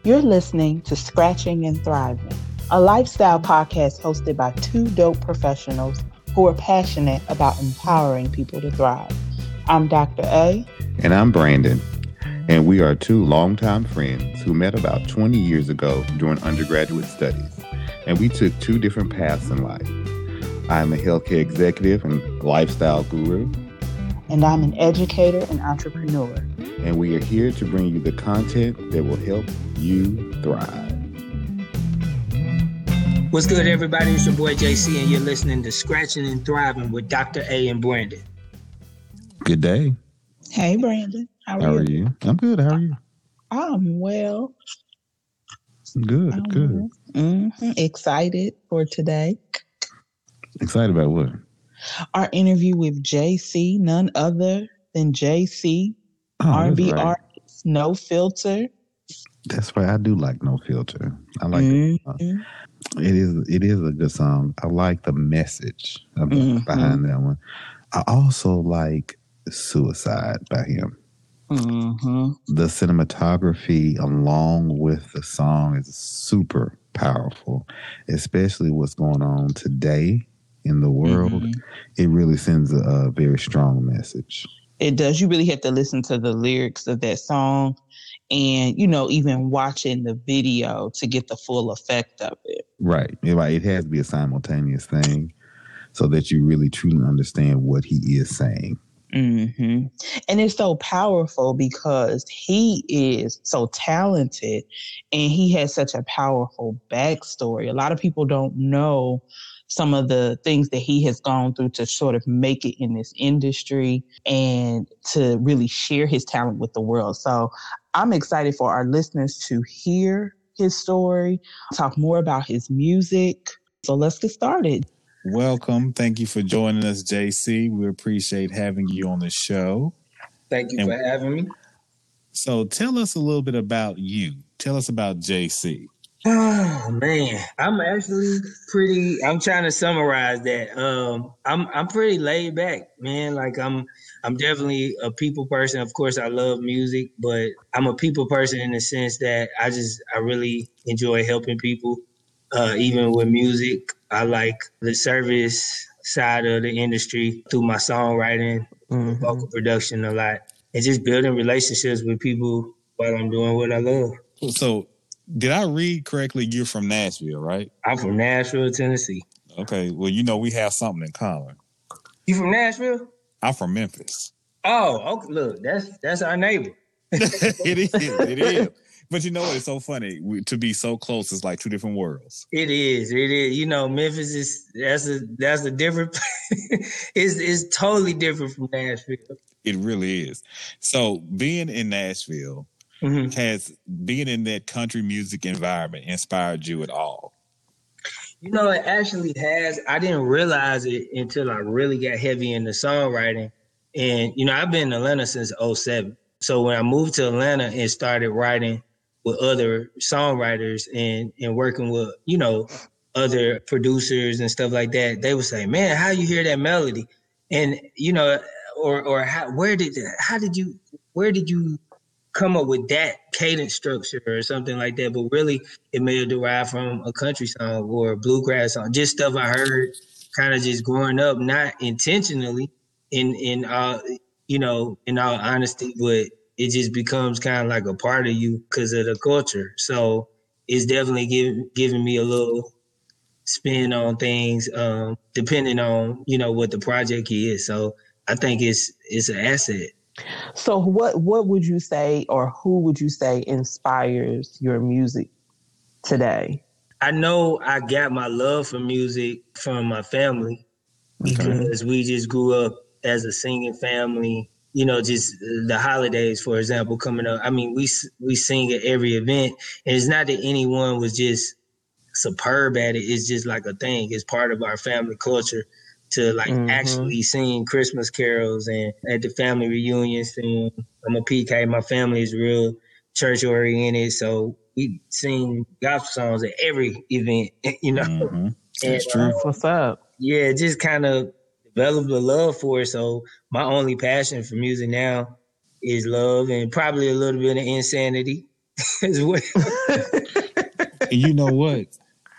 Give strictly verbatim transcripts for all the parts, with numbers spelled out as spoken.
You're listening to Scratching and Thriving, a lifestyle podcast hosted by two dope professionals who are passionate about empowering people to thrive. I'm Doctor A. And I'm Brandon. And we are two longtime friends who met about twenty years ago during undergraduate studies. And we took two different paths in life. I'm a healthcare executive and lifestyle guru. And I'm an educator and entrepreneur. And we are here to bring you the content that will help you thrive. What's good, everybody? It's your boy J C, and you're listening to Scratching and Thriving with Doctor A and Brandon. Good day. Hey, Brandon. How are, How you? are you? I'm good. How are you? I'm well. Good, I'm good. well. Mm-hmm. Excited for today. Excited about what? Our interview with J C, none other than J C, oh, R and B right. artist, No Filter. That's right. I do like No Filter. I like mm-hmm. it. It is it is a good song. I like the message about, mm-hmm. behind that one. I also like Suicide by him. Mm-hmm. The cinematography along with the song is super powerful, especially what's going on today in the world. Mm-hmm. It really sends a, a very strong message. It does. You really have to listen to the lyrics of that song and, you know, even watching the video to get the full effect of it. Right. Right. It has to be a simultaneous thing so that you really truly understand what he is saying. Mm-hmm. And it's so powerful because he is so talented and he has such a powerful backstory. A lot of people don't know some of the things that he has gone through to sort of make it in this industry and to really share his talent with the world. So I'm excited for our listeners to hear his story, talk more about his music. So let's get started. Welcome. Thank you for joining us, J C. We appreciate having you on the show. Thank you and for having me. So tell us a little bit about you. Tell us about J C. Oh man, I'm actually pretty. I'm trying to summarize that. Um, I'm I'm pretty laid back, man. Like I'm I'm definitely a people person. Of course, I love music, but I'm a people person in the sense that I just I really enjoy helping people. Uh, even with music, I like the service side of the industry through my songwriting, mm-hmm. vocal production a lot, and just building relationships with people while I'm doing what I love. So. Did I read correctly? You're from Nashville, right? I'm from Nashville, Tennessee. Okay. Well, you know, we have something in common. You from Nashville? I'm from Memphis. Oh, okay. Look, that's that's our neighbor. It is. It is. But you know what? It's so funny. We, to be so close is like two different worlds. It is. It is. You know, Memphis is that's a that's a different. it's it's totally different from Nashville. It really is. So being in Nashville. Mm-hmm. Has being in that country music environment inspired you at all? You know, it actually has. I didn't realize it until I really got heavy into songwriting. And, you know, I've been in Atlanta since oh seven. So when I moved to Atlanta and started writing with other songwriters and, and working with, you know, other producers and stuff like that, they would say, man, how you hear that melody? And, you know, or or how, where did, how did you, where did you come up with that cadence structure or something like that? But really it may have derived from a country song or a bluegrass song, just stuff I heard kind of just growing up, not intentionally in, in, uh, you know, in all honesty, but it just becomes kind of like a part of you because of the culture. So it's definitely giving, giving me a little spin on things, um, depending on, you know, what the project is. So I think it's, it's an asset. So what what would you say, or who would you say inspires your music today? I know I got my love for music from my family because okay. we just grew up as a singing family. You know, just the holidays, for example, coming up. I mean, we we sing at every event, and it's not that anyone was just superb at it. It's just like a thing. It's part of our family culture to like mm-hmm. actually sing Christmas carols and at the family reunions. And I'm a P K. My family is real church oriented, so we sing gospel songs at every event. You know, mm-hmm. That's and, true. Uh, What's up? Yeah, just kind of developed a love for it. So my only passion for music now is love and probably a little bit of insanity. well. You know what?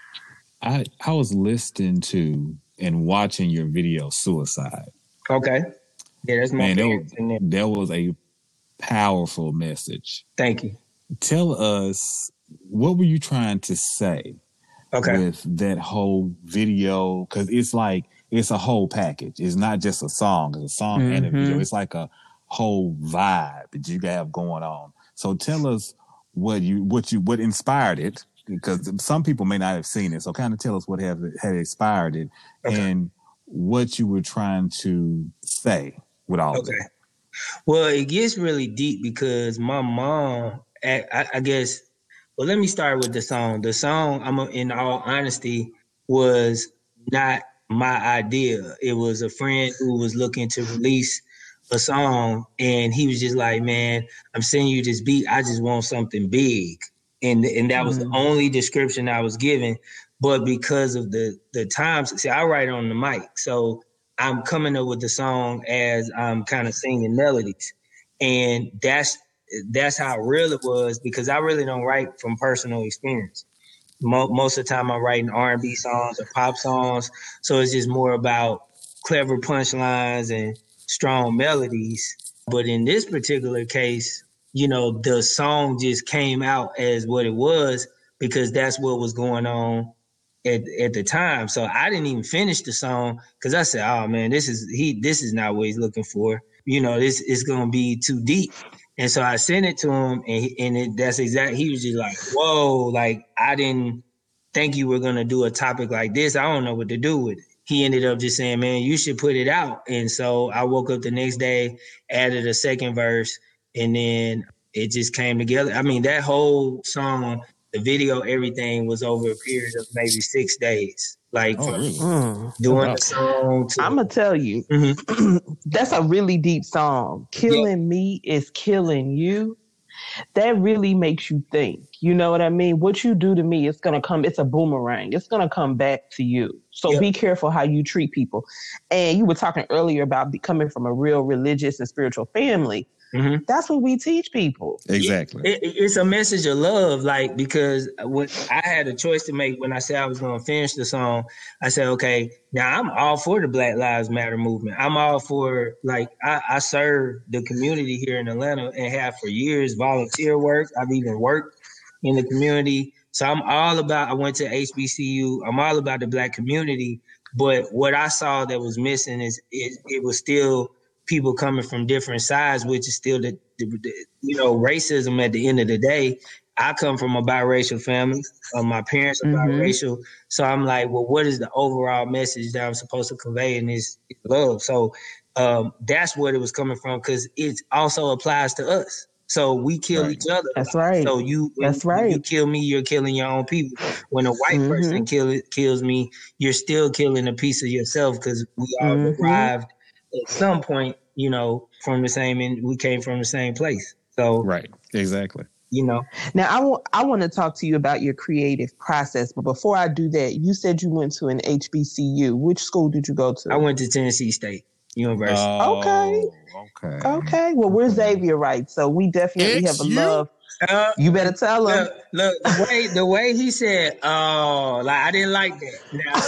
I I was listening to and watching your video Suicide. Okay. Yeah, that's my Man, that was, that was a powerful message. Thank you. Tell us, what were you trying to say okay. with that whole video? Because it's like, it's a whole package. It's not just a song. It's a song mm-hmm. and a video. It's like a whole vibe that you have going on. So tell us what you what you what inspired it, because some people may not have seen it. So kind of tell us what have had inspired it okay. and what you were trying to say with all okay. of it. Well, it gets really deep because my mom, I, I guess, well, let me start with the song. The song, I'm in all honesty, was not my idea. It was a friend who was looking to release a song, and he was just like, man, I'm sending you this beat. I just want something big. And and that was mm. the only description I was given. But because of the the times, see, I write on the mic. So I'm coming up with the song as I'm kind of singing melodies. And that's that's how real it was, because I really don't write from personal experience. Mo- most of the time I'm writing R and B songs or pop songs. So it's just more about clever punchlines and strong melodies. But in this particular case, you know, the song just came out as what it was because that's what was going on at, at the time. So I didn't even finish the song because I said, oh man, this is he this is not what he's looking for. You know, this is gonna be too deep. And so I sent it to him, and he, and it, that's exactly, he was just like, whoa, like I didn't think you were gonna do a topic like this. I don't know what to do with it. He ended up just saying, man, you should put it out. And so I woke up the next day, added a second verse, and then it just came together. I mean, that whole song, the video, everything was over a period of maybe six days. Like oh, really? doing oh, wow. the song. To- I'm going to tell you, mm-hmm. that's a really deep song. Killing yeah. Me is Killing You. That really makes you think. You know what I mean? What you do to me, it's going to come, it's a boomerang. It's going to come back to you. So yep. be careful how you treat people. And you were talking earlier about coming from a real religious and spiritual family. Mm-hmm. That's what we teach people. Exactly. It, it, it's a message of love, like, because when I had a choice to make when I said I was going to finish the song, I said, okay, now I'm all for the Black Lives Matter movement. I'm all for, like, I, I serve the community here in Atlanta and have for years, volunteer work. I've even worked in the community. So I'm all about, I went to H B C U. I'm all about the Black community. But what I saw that was missing is it, it was still people coming from different sides, which is still the, the, the, you know, racism at the end of the day. I come from a biracial family. Uh, my parents are mm-hmm. biracial. So I'm like, well, what is the overall message that I'm supposed to convey in this love? So um, that's what it was coming from, because it also applies to us. So we kill right. each other. That's right. So you, when, that's right. when you kill me, you're killing your own people. When a white mm-hmm. person kill, kills me, you're still killing a piece of yourself, because we all mm-hmm. arrived at some point, you know, from the same, and we came from the same place. So right, exactly. You know. Now I want I want to talk to you about your creative process, but before I do that, you said you went to an H B C U. Which school did you go to? I went to Tennessee State University. Oh, okay. Okay. Okay. Well, we're Xavier, right? So we definitely it's have a you? love. Uh, you better tell him. Look, look, the way the way he said, "Oh, like I didn't like that."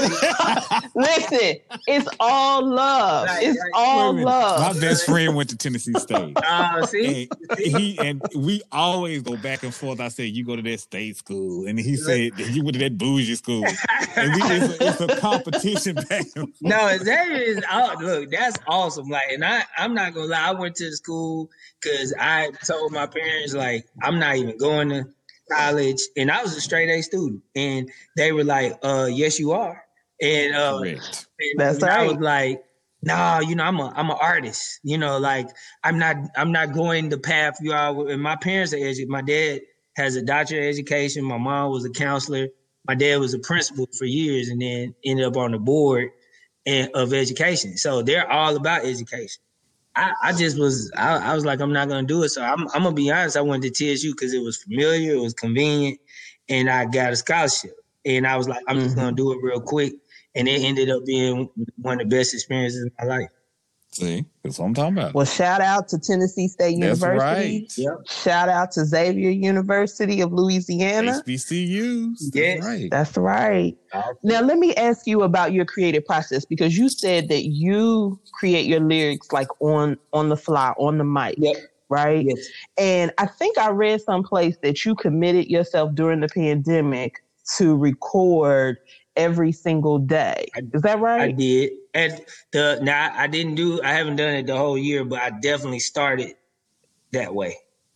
Now, listen, it's all love. Like, it's like, all love. My best friend went to Tennessee State. Oh, uh, see, and he and we always go back and forth. I said, "You go to that state school," and he said, "You went to that bougie school." And we, it's, a, it's a competition back and forth. No, that is oh, look, that's awesome. Like, and I, I'm not gonna lie, I went to the school because I told my parents, like, I'm not even going to college, and I was a straight A student, and they were like, "Uh, yes, you are." And, uh, and that's and right. I was like, "Nah, you know, I'm a I'm an artist. You know, like I'm not I'm not going the path you are." And my parents are educated. My dad has a doctorate of education. My mom was a counselor. My dad was a principal for years, and then ended up on the board and, of education. So they're all about education. I, I just was, I, I was like, I'm not going to do it. So I'm, I'm going to be honest. I went to T S U because it was familiar, it was convenient, and I got a scholarship. And I was like, I'm mm-hmm. just going to do it real quick. And it ended up being one of the best experiences of my life. See, that's what I'm talking about. Well, shout out to Tennessee State That's University. right. Yep. Shout out to Xavier University of Louisiana. H B C Us. That's Yes. right. That's right. Awesome. Now, let me ask you about your creative process, because you said that you create your lyrics like on on the fly, on the mic. Yep. Right? Yes. And I think I read someplace that you committed yourself during the pandemic to record every single day. Is that right? I did. And the now I didn't do I haven't done it the whole year, but I definitely started that way.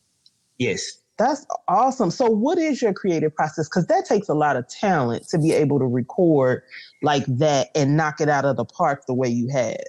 Yes. That's awesome. So what is your creative process? Because that takes a lot of talent to be able to record like that and knock it out of the park the way you had.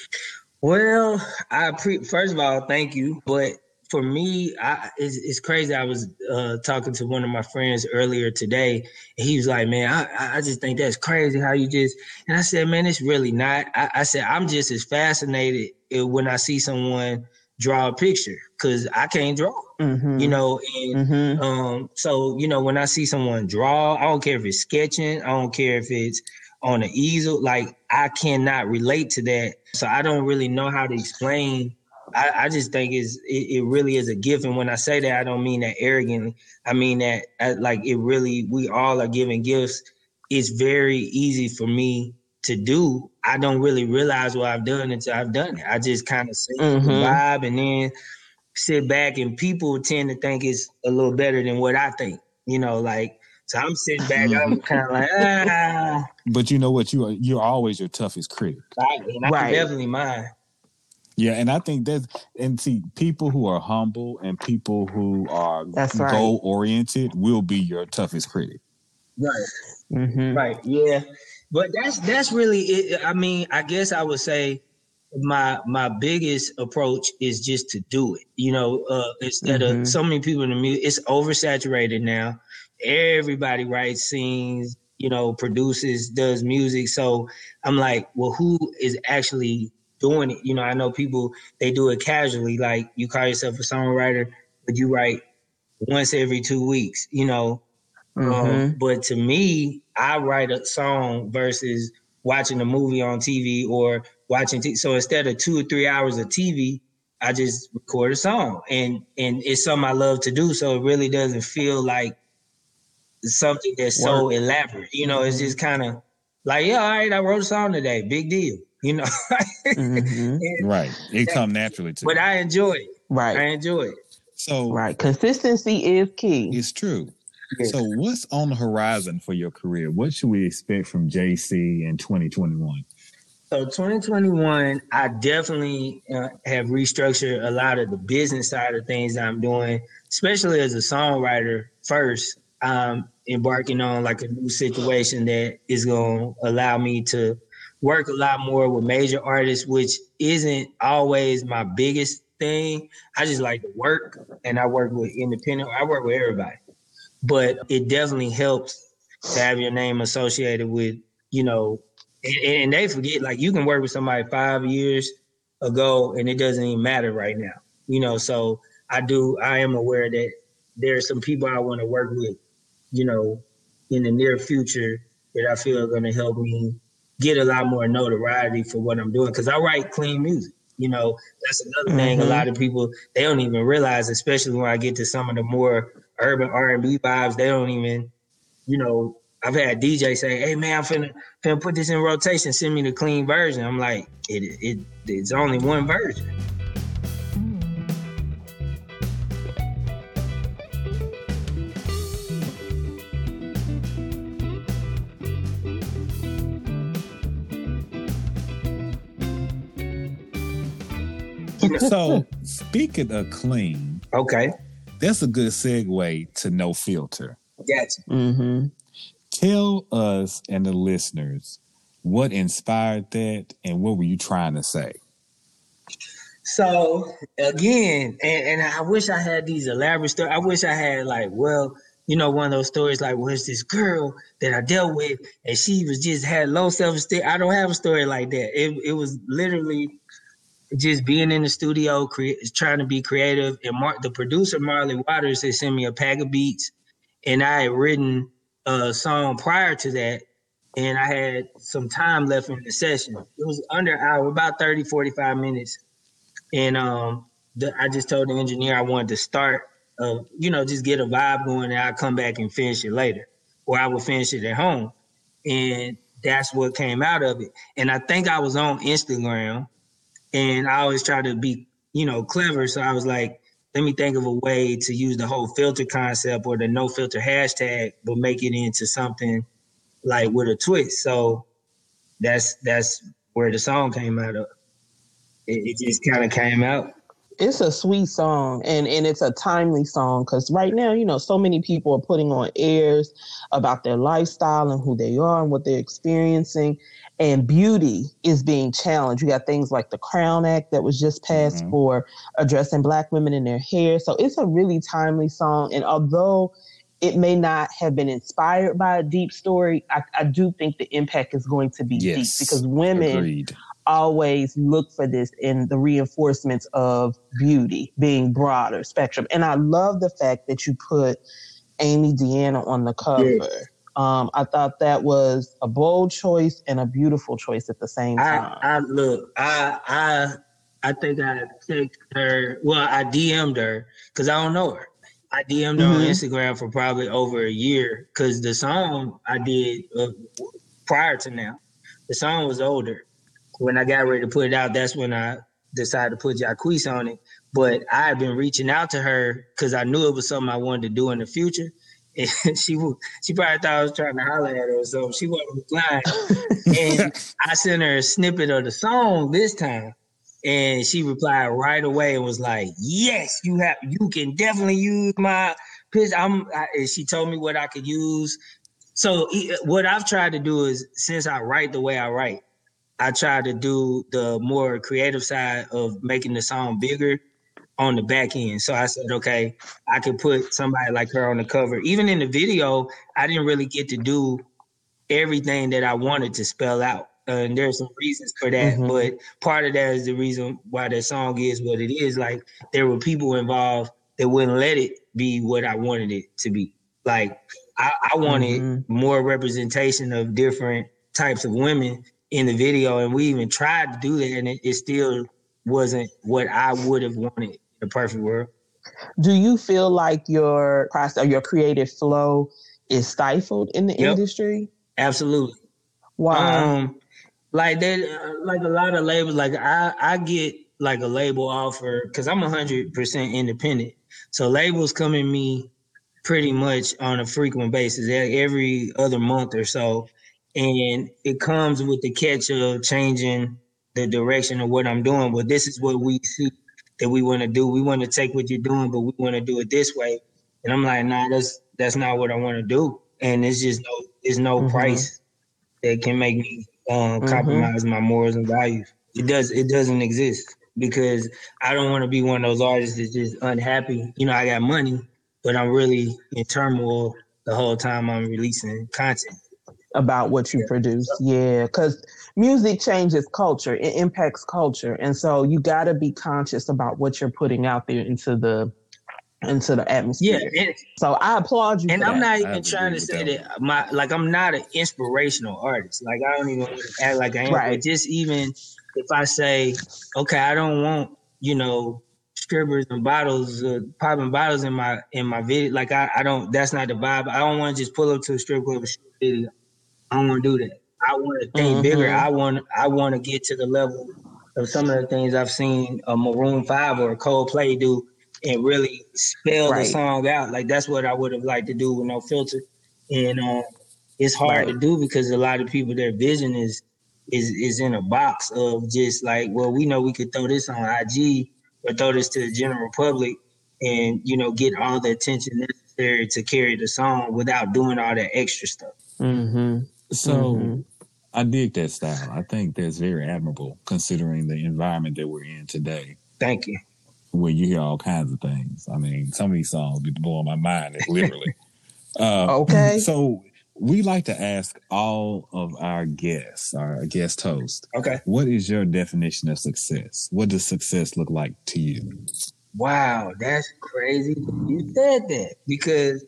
Well, I pre- first of all, thank you. But for me, I, it's, it's crazy. I was uh, talking to one of my friends earlier today, and he was like, man, I, I just think that's crazy how you just, and I said, man, it's really not. I, I said, I'm just as fascinated when I see someone draw a picture, because I can't draw, mm-hmm. you know, and mm-hmm. um, so, you know, when I see someone draw, I don't care if it's sketching, I don't care if it's on an easel, like I cannot relate to that. So I don't really know how to explain. I, I just think it's, it, it really is a gift. And when I say that, I don't mean that arrogantly. I mean that I, like it really, we all are given gifts. It's very easy for me to do. I don't really realize what I've done until I've done it. I just kind of sing mm-hmm. the vibe and then sit back, and people tend to think it's a little better than what I think, you know, like, so I'm sitting back, I'm kind of like, ah. But you know what? You are, you're always your toughest critic. I, and I right. definitely mine. Yeah, and I think that's, and see, people who are humble and people who are right. goal-oriented will be your toughest critic. Right. Mm-hmm. Right, yeah. But that's that's really it. I mean, I guess I would say my my biggest approach is just to do it. You know, uh, instead mm-hmm. of so many people in the music, it's oversaturated now. Everybody writes, sings, you know, produces, does music. So I'm like, well, who is actually doing it? You know, I know people, they do it casually. Like, you call yourself a songwriter, but you write once every two weeks, you know. Mm-hmm. Um, but to me, I write a song versus watching a movie on T V or watching. T- so instead of two or three hours of T V, I just record a song, and and it's something I love to do. So it really doesn't feel like something that's Work. so elaborate. You know, it's just kind of like, yeah, all right, I wrote a song today, big deal. You know, mm-hmm. right? It comes naturally to But me. I enjoy it. Right, I enjoy it. So right, consistency is key. It's true. So what's on the horizon for your career? What should we expect from J C in twenty twenty-one? So twenty twenty-one, I definitely uh, have restructured a lot of the business side of things that I'm doing, especially as a songwriter first. I'm embarking on like a new situation that is going to allow me to work a lot more with major artists, which isn't always my biggest thing. I just like to work, and I work with independent. I work with everybody. But it definitely helps to have your name associated with, you know, and, and they forget, like, you can work with somebody five years ago and it doesn't even matter right now, you know. So I do, I am aware that there are some people I want to work with, you know, in the near future that I feel are going to help me get a lot more notoriety for what I'm doing. Because I write clean music, you know. That's another mm-hmm. thing a lot of people, they don't even realize, especially when I get to some of the more urban R and B vibes, they don't even, you know, I've had D J say, hey man, I'm finna, finna put this in rotation, send me the clean version. I'm like, it, it it's only one version. So speaking of clean, okay, that's a good segue to No Filter. Gotcha. Mm-hmm. Tell us and the listeners what inspired that and what were you trying to say? So again, and, and I wish I had these elaborate stories. I wish I had like, well, you know, one of those stories like, well, it's this girl that I dealt with and she was just had low self-esteem. I don't have a story like that. It it was literally just being in the studio, cre- trying to be creative. And Mar- the producer, Marley Waters, had sent me a pack of beats, and I had written a song prior to that and I had some time left in the session. It was under an hour, about thirty, forty-five minutes. And um, the, I just told the engineer I wanted to start, uh, you know, just get a vibe going, and I'll come back and finish it later, or I would finish it at home. And that's what came out of it. And I think I was on Instagram, and I always try to be, you know, clever. So I was like, let me think of a way to use the whole filter concept or the no filter hashtag, but make it into something like with a twist. So that's that's where the song came out of. It, it just kind of came out. It's a sweet song, and, and it's a timely song, because right now, you know, so many people are putting on airs about their lifestyle and who they are and what they're experiencing, and beauty is being challenged. You got things like the Crown Act that was just passed mm-hmm. for addressing Black women in their hair. So it's a really timely song, and although it may not have been inspired by a deep story, I, I do think the impact is going to be yes. deep, because women Agreed. always look for this in the reinforcements of beauty being broader spectrum. And I love the fact that you put Amy Deanna on the cover. Yeah. Um, I thought that was a bold choice and a beautiful choice at the same time. I, I look, I, I, I think I text her. Well, I D M'd her because I don't know her. I D M'd her mm-hmm. on Instagram for probably over a year, because the song I did uh, prior to now, the song was older. When I got ready to put it out, that's when I decided to put Jacquees on it. But I had been reaching out to her because I knew it was something I wanted to do in the future. And she she probably thought I was trying to holler at her or something. She wasn't replying. And I sent her a snippet of the song this time. And she replied right away and was like, yes, you have, you can definitely use my pitch. I'm, I, and she told me what I could use. So what I've tried to do is, since I write the way I write, I try to do the more creative side of making the song bigger on the back end. So I said, okay, I could put somebody like her on the cover. Even in the video, I didn't really get to do everything that I wanted to spell out. Uh, and there's some reasons for that. Mm-hmm. But part of that is the reason why that song is what it is. Like, there were people involved that wouldn't let it be what I wanted it to be. Like, I, I wanted mm-hmm. more representation of different types of women in the video, and we even tried to do that, and it, it still wasn't what I would have wanted in a perfect world. Do you feel like your process, your creative flow is stifled in the yep. industry? Absolutely. Why? Um, like that, uh, like a lot of labels, like I, I get like a label offer because I'm one hundred percent independent. So labels come at me pretty much on a frequent basis, every other month or so. And it comes with the catch of changing the direction of what I'm doing. But this is what we see that we want to do. We want to take what you're doing, but we want to do it this way. And I'm like, nah, that's that's not what I want to do. And it's just no, there's no mm-hmm. price that can make me um, compromise mm-hmm. my morals and values. It does. It doesn't exist, because I don't want to be one of those artists that's just unhappy. You know, I got money, but I'm really in turmoil the whole time I'm releasing content. About what you produce. Yeah, because music changes culture. It impacts culture. And so you got to be conscious about what you're putting out there into the into the atmosphere. Yeah. And, so I applaud you. And for I'm that. not even trying to say that. that my like I'm not an inspirational artist. Like, I don't even act like I am. Right. But just even if I say, okay, I don't want, you know, strippers and bottles, uh, popping bottles in my in my video. Like, I, I don't, that's not the vibe. I don't want to just pull up to a strip club and shoot a video. I don't want to do that. I want to think mm-hmm. bigger. I want I want to get to the level of some of the things I've seen a Maroon five or a Coldplay do, and really spell right. the song out. Like, that's what I would have liked to do with No Filter. And um, it's hard right. to do, because a lot of people, their vision is is is in a box of just like, well, we know we could throw this on I G or throw this to the general public and, you know, get all the attention necessary to carry the song without doing all that extra stuff. Mm-hmm. So mm-hmm. I dig that style. I think that's very admirable, considering the environment that we're in today. Thank you. Where you hear all kinds of things. I mean, some of these songs be blowing my mind, literally. uh, okay. So we like to ask all of our guests, our guest host, okay, what is your definition of success? What does success look like to you? Wow, that's crazy. You said that, because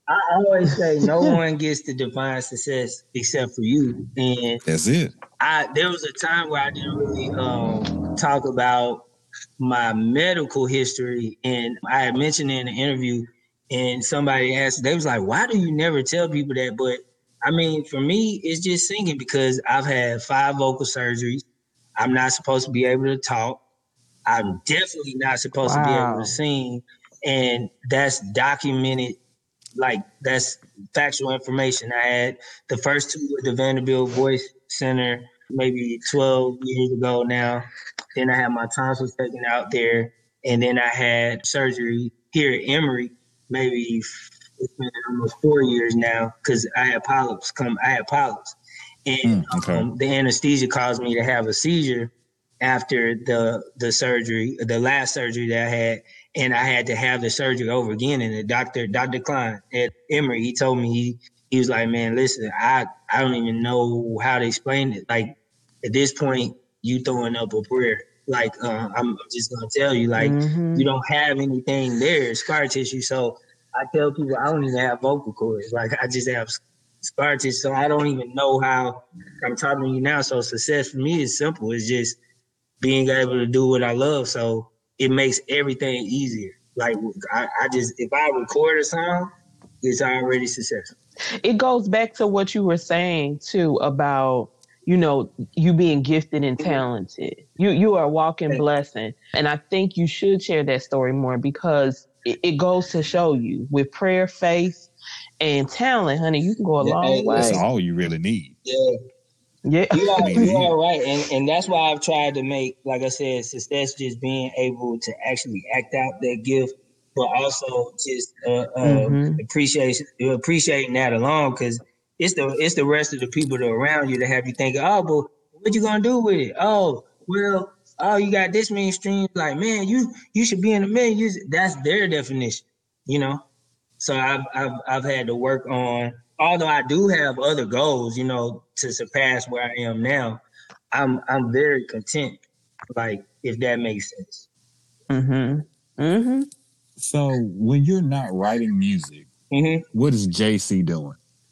I always say no one gets to define success except for you. And that's it. I there was a time where I didn't really um, talk about my medical history, and I had mentioned it in an interview, and somebody asked, they was like, why do you never tell people that? But I mean, for me, it's just singing because I've had five vocal surgeries. I'm not supposed to be able to talk. I'm definitely not supposed wow. to be able to sing. And that's documented, like that's factual information. I had the first two at the Vanderbilt Voice Center maybe twelve years ago now. Then I had my tonsils taken out there. And then I had surgery here at Emory, maybe it's been almost four years now because I had polyps come, I had polyps. And mm, okay. um, the anesthesia caused me to have a seizure after the the surgery, the last surgery that I had. And I had to have the surgery over again. And the doctor, Doctor Klein at Emory, he told me, he he was like, man, listen, I, I don't even know how to explain it. Like, at this point, you throwing up a prayer. Like, uh, I'm just going to tell you, like, mm-hmm. you don't have anything there, scar tissue. So I tell people I don't even have vocal cords. Like, I just have scar tissue. So I don't even know how I'm talking to you now. So success for me is simple. It's just being able to do what I love. So it makes everything easier. Like, I, I just, if I record a song, it's already successful. It goes back to what you were saying, too, about, you know, you being gifted and talented. You you are a walking blessing. And I think you should share that story more because it, it goes to show you with prayer, faith, and talent, honey, you can go a yeah, long way. That's all you really need. Yeah. Yeah. You are, you are right. And, and that's why I've tried to make, like I said, success just being able to actually act out that gift, but also just uh, uh, mm-hmm. appreciate, appreciating that alone because It's the it's the rest of the people that are around you that have you thinking, oh, but what you gonna do with it? Oh, well, oh, you got this many streams. Like, man, you you should be in a million. That's their definition, you know. So I've I've I've had to work on. Although I do have other goals, you know, to surpass where I am now. I'm I'm very content. Like, if that makes sense. Mm-hmm. Mm-hmm. So when you're not writing music, mm-hmm. what is J C doing?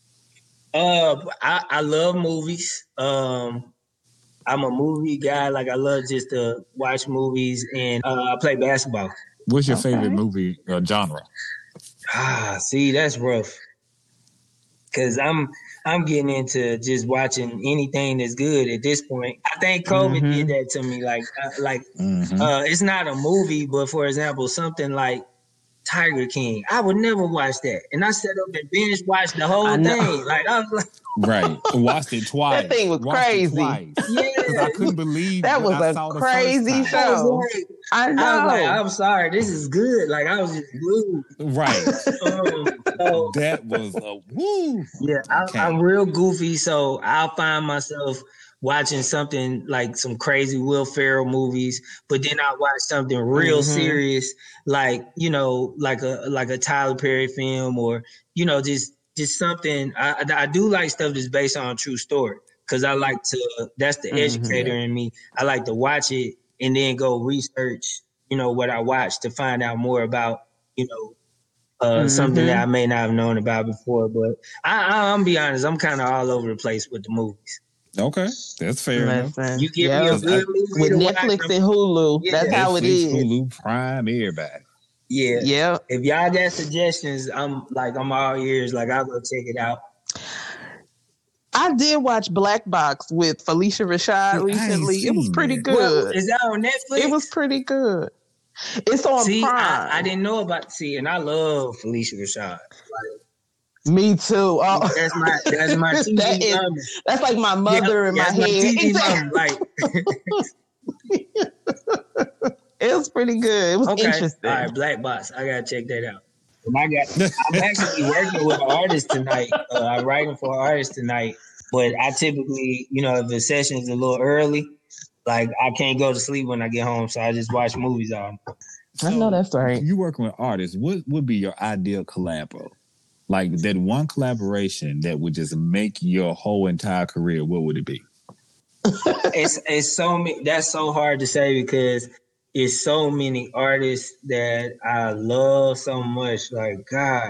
Uh, I, I love movies. Um, I'm a movie guy. Like, I love just to watch movies, and uh, I play basketball. What's your okay. favorite movie uh, genre? Ah, see, that's rough. Cause I'm I'm getting into just watching anything that's good at this point. I think COVID mm-hmm. did that to me. Like, uh, like mm-hmm. uh, it's not a movie, but for example, something like Tiger King. I would never watch that. And I sat up and binge watched the whole thing. Like, I was like, right. Watched it twice. That thing was watched crazy. Yeah. Because I couldn't believe that was I a saw crazy the show. I, know. I was like, I'm sorry, this is good. Like, I was just glued. Right. um, so, that was a woo. Yeah, I, okay. I'm real goofy, so I'll find myself watching something like some crazy Will Ferrell movies, but then I watch something real mm-hmm. serious, like, you know, like a like a Tyler Perry film, or, you know, just just something. I, I do like stuff that's based on a true story because I like to. That's the mm-hmm. educator in me. I like to watch it and then go research, you know, what I watched to find out more about, you know, uh, mm-hmm. something that I may not have known about before. But I, I, I'm be honest, I'm kind of all over the place with the movies. Okay, that's fair enough. You give yeah, me a good movie with Netflix and Hulu. Yeah. That's Netflix, how it is. Hulu, Prime, everybody. Yeah, yeah. If y'all got suggestions, I'm like I'm all ears. Like, I'll go check it out. I did watch Black Box with Felicia Rashad recently. It was pretty good. Well, is that on Netflix? It was pretty good. It's on see, Prime. I, I didn't know about see, and I love Felicia Rashad. Like, me too. Oh. That's my that's my T V that is, mama. That's like my mother yeah, in my head. My T V mama, like. It was pretty good. It was okay. interesting. All right, Black Box. I gotta check that out. And I got. I'm actually working with an artist tonight. Uh, I'm writing for an artist tonight, but I typically, you know, if the session is a little early, like I can't go to sleep when I get home, so I just watch movies on. So, I know that's right. You working with artists? What would be your ideal collabo? Like that one collaboration that would just make your whole entire career, what would it be? it's it's so many, that's so hard to say because it's so many artists that I love so much. Like, God,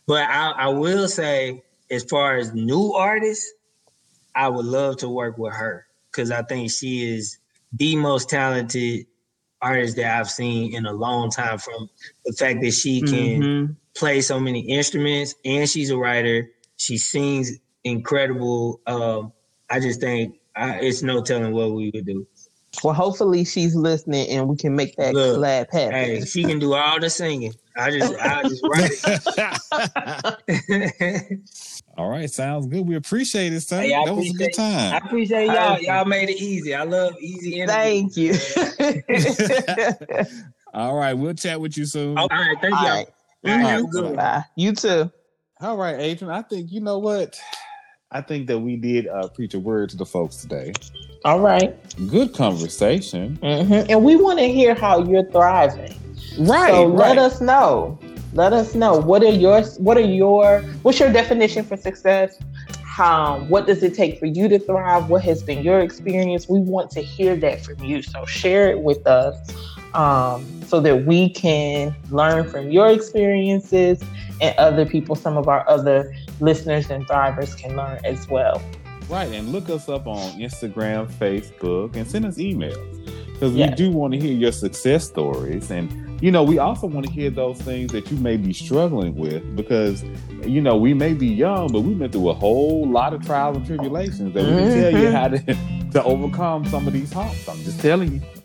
But I, I will say, as far as new artists, I would love to work with her because I think she is the most talented artist that I've seen in a long time. From the fact that she can mm-hmm. play so many instruments and she's a writer, she sings incredible. Um, I just think I, it's no telling what we would do. Well, hopefully she's listening and we can make that Look, collab happen. Hey, she can do all the singing. I just, I just write it. All right, sounds good. We appreciate it, son. Hey, that was a good time. I appreciate y'all. Y'all made it easy. I love easy Thank energy. you. All right, we'll chat with you soon. All right, thank you. All right. All right. All right. Bye. You too. All right, Adrian. I think you know what. I think that we did uh, preach a word to the folks today. All right. Good conversation. Mm-hmm. And we want to hear how you're thriving. Right. So right. let us know. Let us know. What are your what are your what's your definition for success? How what does it take for you to thrive? What has been your experience? We want to hear that from you. So share it with us um, so that we can learn from your experiences and other people, some of our other listeners and thrivers can learn as well. Right. And look us up on Instagram, Facebook, and send us emails because yes. we do want to hear your success stories. And, you know, we also want to hear those things that you may be struggling with because, you know, we may be young, but we've been through a whole lot of trials and tribulations that we can mm-hmm. tell you how to, to overcome some of these humps. I'm just telling you.